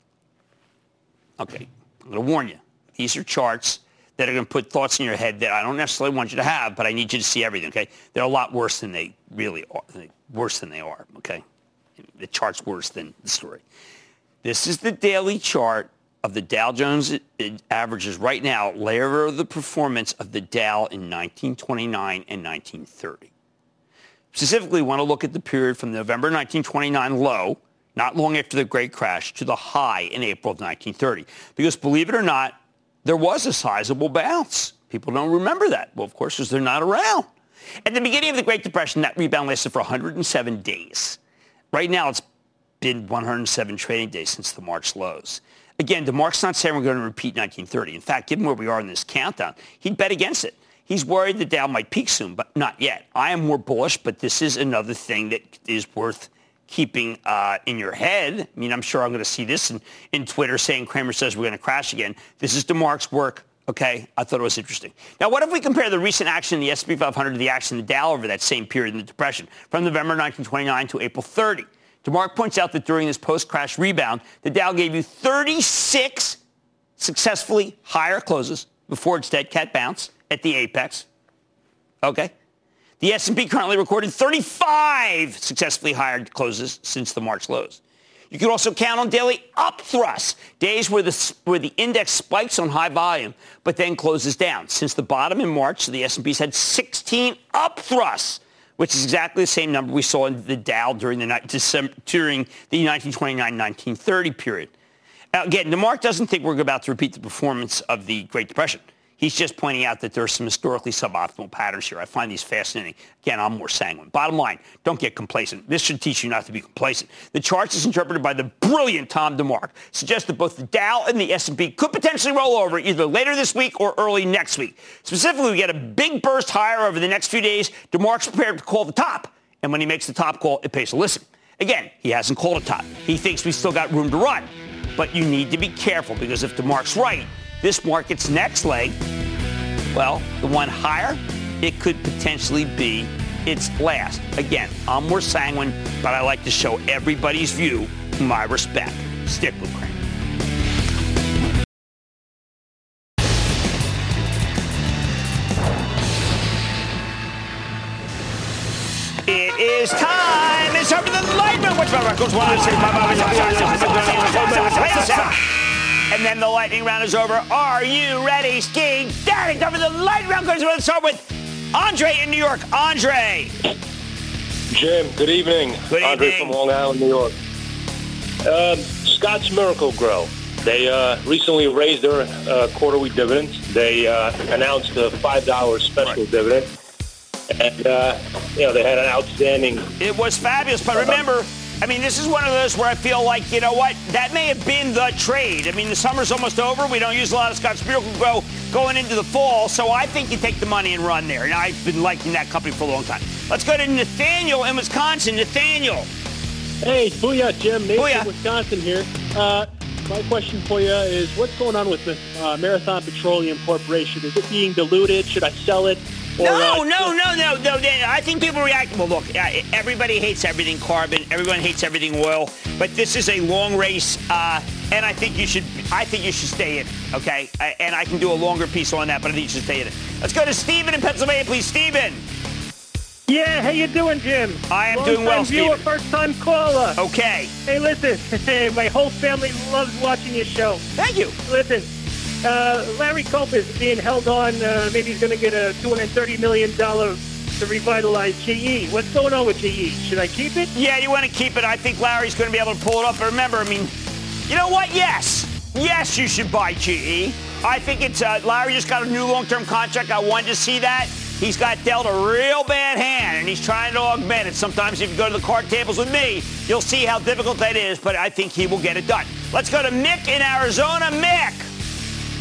I'm going to warn you. These are charts that are going to put thoughts in your head that I don't necessarily want you to have, but I need you to see everything, okay? They're a lot worse than they really are, okay? The chart's worse than the story. This is the daily chart of the Dow Jones averages right now, layer of the performance of the Dow in 1929 and 1930. Specifically, want to look at the period from November 1929 low, not long after the Great Crash, to the high in April of 1930. Because believe it or not, there was a sizable bounce. People don't remember that. Well, of course, because they're not around. At the beginning of the Great Depression, that rebound lasted for 107 days. Right now, it's been 107 trading days since the March lows. Again, DeMarc's not saying we're going to repeat 1930. In fact, given where we are in this countdown, he'd bet against it. He's worried the Dow might peak soon, but not yet. I am more bullish, but this is another thing that is worth keeping in your head. I mean, I'm sure I'm going to see this in Twitter saying Cramer says we're going to crash again. This is DeMarc's work, okay? I thought it was interesting. Now, what if we compare the recent action in the S&P 500 to the action in the Dow over that same period in the Depression, from November 1929 to April 30? DeMarc points out that during this post-crash rebound, the Dow gave you 36 successfully higher closes before its dead cat bounce at the apex, okay? The S&P currently recorded 35 successfully higher closes since the March lows. You can also count on daily up thrusts, days where the index spikes on high volume, but then closes down. Since the bottom in March, the S&P's had 16 up thrusts, which is exactly the same number we saw in the Dow during the 1929-1930 period. Now, again, DeMarc doesn't think we're about to repeat the performance of the Great Depression. He's just pointing out that there are some historically suboptimal patterns here. I find these fascinating. Again, I'm more sanguine. Bottom line, don't get complacent. This should teach you not to be complacent. The charts, as interpreted by the brilliant Tom DeMarc, suggest that both the Dow and the S&P could potentially roll over either later this week or early next week. Specifically, we get a big burst higher over the next few days. DeMarc's prepared to call the top. And when he makes the top call, it pays to listen. Again, he hasn't called a top. He thinks we still got room to run. But you need to be careful, because if DeMarc's right, this market's next leg, well, the one higher, it could potentially be its last. Again, I'm more sanguine, but I like to show everybody's view my respect. Stick with Cramer. It is time. It's time for the lightning round. What's my records? And then the lightning round is over. Are you ready, Ski Daddy? Time for the lightning round. Let's start with Andre in New York. Andre. Jim, good evening. Good Andre evening. from Long Island, New York. Scotts Miracle-Gro. They recently raised their quarterly dividends. They announced a $5 special dividend. And, they had an outstanding... It was fabulous, but remember... I mean, this is one of those where I feel like, you know what, that may have been the trade. I mean, the summer's almost over. We don't use a lot of Scotts Miracle-Gro going into the fall, so I think you take the money and run there. And I've been liking that company for a long time. Let's go to Nathaniel in Wisconsin. Nathaniel. Hey, booyah, Jim. Nate Booyah. from Wisconsin here. My question for you is, what's going on with the Marathon Petroleum Corporation? Is it being diluted? Should I sell it? Or, No. I think people react. Well, look, everybody hates everything carbon. Everyone hates everything oil. But this is a long race, and I think you should stay in it. Okay, and I can do a longer piece on that, but I think you should stay in it. Let's go to Stephen in Pennsylvania, please. Stephen. Yeah, how you doing, Jim? I am doing well, Stephen. Stephen. First-time caller. Okay. Hey, listen. My whole family loves watching your show. Thank you. Listen. Larry Culp is being held on. Maybe he's going to get a $230 million to revitalize GE. What's going on with GE? Should I keep it? Yeah, you want to keep it. I think Larry's going to be able to pull it off. But remember, I mean, you know what? Yes, you should buy GE. I think it's Larry just got a new long-term contract. I wanted to see that. He's got dealt a real bad hand, and he's trying to augment it. Sometimes if you go to the card tables with me, you'll see how difficult that is, but I think he will get it done. Let's go to Mick in Arizona. Mick.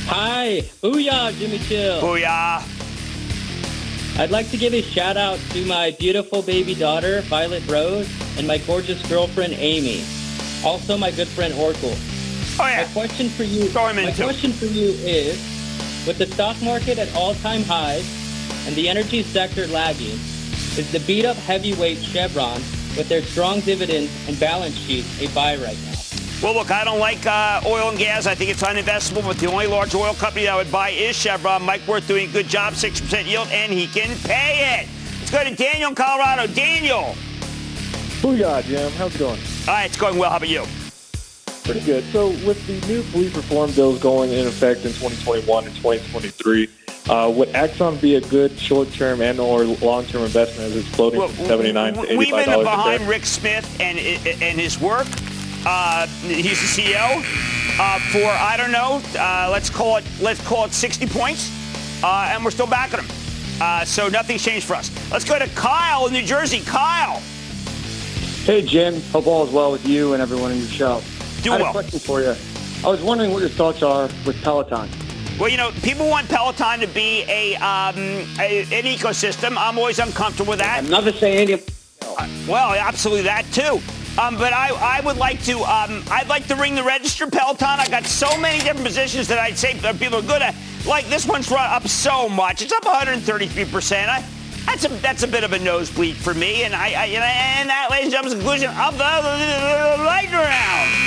Hi. Booyah, Jimmy Chill. Booyah. I'd like to give a shout out to my beautiful baby daughter, Violet Rose, and my gorgeous girlfriend, Amy. Also my good friend, Oracle. Oh, yeah. My question for you is, with the stock market at all-time highs and the energy sector lagging, is the beat-up heavyweight Chevron, with their strong dividends and balance sheet, a buy right now? Well, look, I don't like oil and gas. I think it's uninvestable, but the only large oil company I would buy is Chevron. Mike Wirth doing a good job, 6% yield, and he can pay it. Let's go to Daniel in Colorado. Daniel. Booyah, Jim. How's it going? All right, it's going well. How about you? Pretty good. So with the new police reform bills going in effect in 2021 and 2023, would Exxon be a good short-term and or long-term investment as it's floating from $79 to $85 We've been behind a Rick Smith and his work. He's the CEO for, I don't know, let's call it 60 points, and we're still backing him. So nothing's changed for us. Let's go to Kyle in New Jersey. Kyle. Hey, Jim. Hope all is well with you and everyone in your show. I had a question for you. I was wondering what your thoughts are with Peloton. Well, you know, people want Peloton to be an ecosystem. I'm always uncomfortable with that. I'm not saying any. Well, absolutely that too. But I would like to. I'd like to ring the register Peloton. I got so many different positions that I'd say people are good at. Like this one's run up so much. It's up 133%. That's a bit of a nosebleed for me. And and that, ladies and gentlemen, is the conclusion of the lightning round.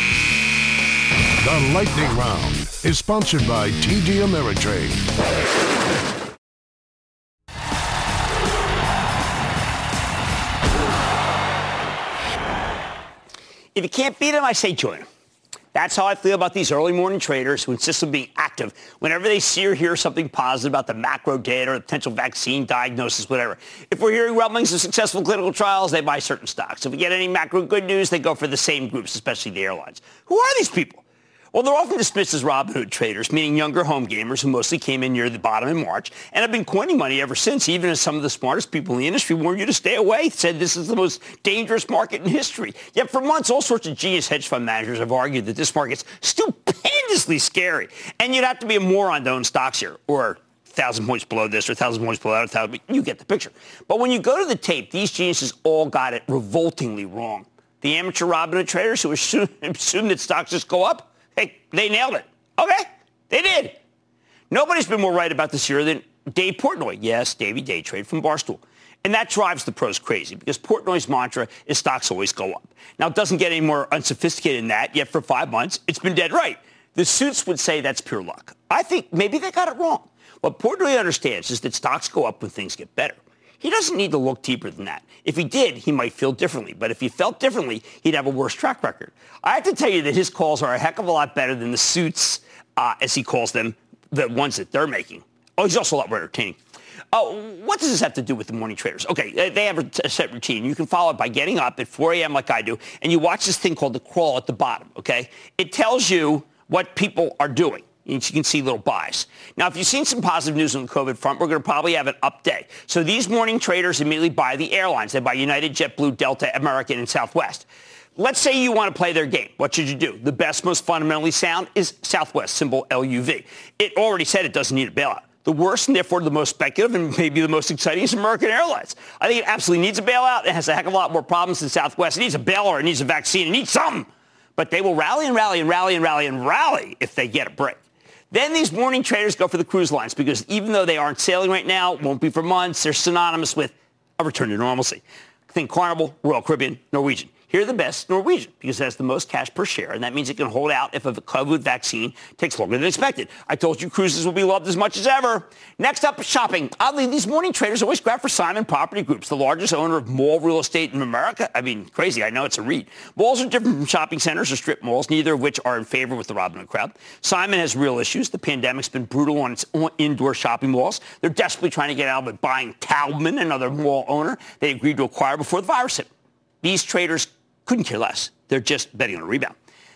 The Lightning Round is sponsored by TD Ameritrade. If you can't beat them, I say join them. That's how I feel about these early morning traders who insist on being active whenever they see or hear something positive about the macro data or the potential vaccine diagnosis, whatever. If we're hearing rumblings of successful clinical trials, they buy certain stocks. If we get any macro good news, they go for the same groups, especially the airlines. Who are these people? Well, they're often dismissed as Robinhood traders, meaning younger home gamers who mostly came in near the bottom in March and have been coining money ever since, even as some of the smartest people in the industry warned you to stay away, said this is the most dangerous market in history. Yet for months, all sorts of genius hedge fund managers have argued that this market's stupendously scary. And you'd have to be a moron to own stocks here, or 1,000 points below this or 1,000 points below that. You get the picture. But when you go to the tape, these geniuses all got it revoltingly wrong. The amateur Robinhood traders who assume that stocks just go up, hey, they nailed it. Okay, they did. Nobody's been more right about this year than Dave Portnoy. Yes, Davey Day Trade from Barstool. And that drives the pros crazy because Portnoy's mantra is stocks always go up. Now, it doesn't get any more unsophisticated than that, yet for 5 months, it's been dead right. The suits would say that's pure luck. I think maybe they got it wrong. What Portnoy understands is that stocks go up when things get better. He doesn't need to look deeper than that. If he did, he might feel differently. But if he felt differently, he'd have a worse track record. I have to tell you that his calls are a heck of a lot better than the suits, as he calls them, the ones that they're making. Oh, he's also a lot more entertaining. What does this have to do with the morning traders? Okay, they have a set routine. You can follow it by getting up at 4 a.m. like I do, and you watch this thing called the crawl at the bottom, okay? It tells you what people are doing. You can see little buys. Now, if you've seen some positive news on the COVID front, we're going to probably have an up day. So these morning traders immediately buy the airlines. They buy United, JetBlue, Delta, American, and Southwest. Let's say you want to play their game. What should you do? The best, most fundamentally sound is Southwest, symbol LUV. It already said it doesn't need a bailout. The worst, and therefore the most speculative and maybe the most exciting, is American Airlines. I think it absolutely needs a bailout. It has a heck of a lot more problems than Southwest. It needs a bailout. It needs a vaccine. It needs something. But they will rally and rally and rally and rally and rally if they get a break. Then these morning traders go for the cruise lines because even though they aren't sailing right now, won't be for months, they're synonymous with a return to normalcy. Think Carnival, Royal Caribbean, Norwegian. Here are the best, Norwegian, because it has the most cash per share, and that means it can hold out if a COVID vaccine takes longer than expected. I told you cruises will be loved as much as ever. Next up, shopping. Oddly, these morning traders always grab for Simon Property Groups, the largest owner of mall real estate in America. I mean, crazy. I know it's a REIT. Malls are different from shopping centers or strip malls, neither of which are in favor with the Robinhood crowd. Simon has real issues. The pandemic's been brutal on its indoor shopping malls. They're desperately trying to get out of it, buying Taubman, another mall owner they agreed to acquire before the virus hit. These traders couldn't care less. They're just betting on a rebound.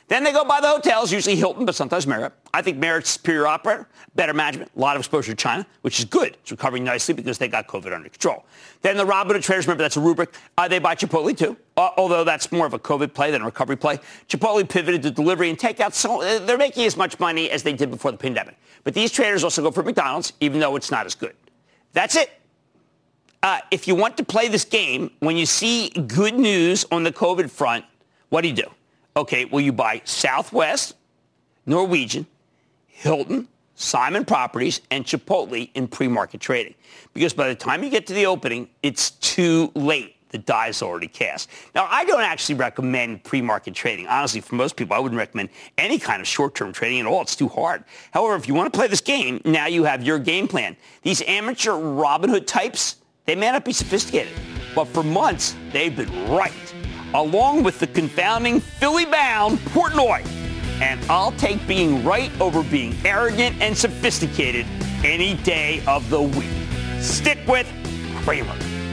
Then they go buy the hotels, usually Hilton, but sometimes Marriott. I think Marriott's superior operator, better management, a lot of exposure to China, which is good. It's recovering nicely because they got COVID under control. Then the Robinhood traders, remember that's a rubric. They buy Chipotle too, although that's more of a COVID play than a recovery play. Chipotle pivoted to delivery and takeout, so they're making as much money as they did before the pandemic. But these traders also go for McDonald's, even though it's not as good. That's it. If you want to play this game, when you see good news on the COVID front, what do? Okay, well, you buy Southwest, Norwegian, Hilton, Simon Properties, and Chipotle in pre-market trading. Because by the time you get to the opening, it's too late. The die is already cast. Now, I don't actually recommend pre-market trading. Honestly, for most people, I wouldn't recommend any kind of short-term trading at all. It's too hard. However, if you want to play this game, now you have your game plan. These amateur Robinhood types, they may not be sophisticated, but for months, they've been right. Along with the confounding Philly-bound Portnoy. And I'll take being right over being arrogant and sophisticated any day of the week. Stick with Cramer.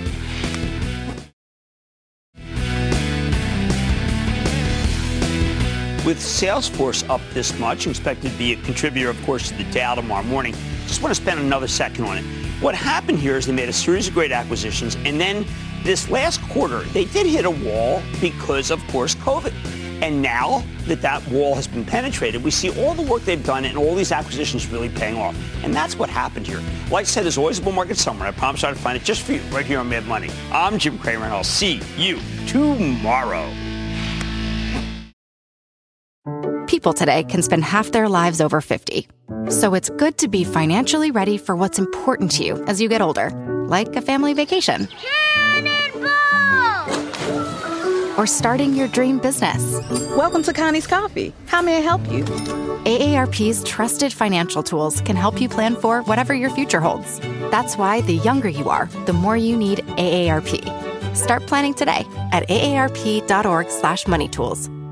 With Salesforce up this much, expected to be a contributor, of course, to the Dow tomorrow morning, just want to spend another second on it. What happened here is they made a series of great acquisitions, and then this last quarter, they did hit a wall because, of course, COVID. And now that that wall has been penetrated, we see all the work they've done and all these acquisitions really paying off. And that's what happened here. Like I said, there's always a bull market somewhere. I promise I'll find it just for you right here on Mad Money. I'm Jim Cramer, and I'll see you tomorrow. People today can spend half their lives over 50. So it's good to be financially ready for what's important to you as you get older, like a family vacation. Or starting your dream business. Welcome to Connie's Coffee. How may I help you? AARP's trusted financial tools can help you plan for whatever your future holds. That's why the younger you are, the more you need AARP. Start planning today at aarp.org/moneytools.